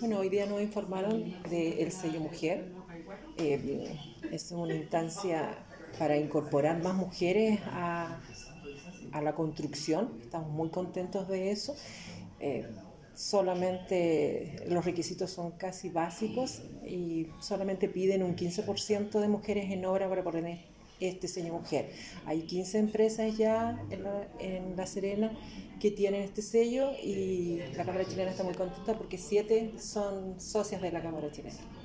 Bueno, hoy día nos informaron del sello Mujer. Es una instancia para incorporar más mujeres a la construcción. Estamos muy contentos de eso. Eh, Solamente los requisitos son casi básicos y solamente piden un 15% de mujeres en obra para poner este sello Mujer. Hay 15 empresas ya en La Serena que tienen este sello y la Cámara Chilena está muy contenta porque 7 son socias de la Cámara Chilena.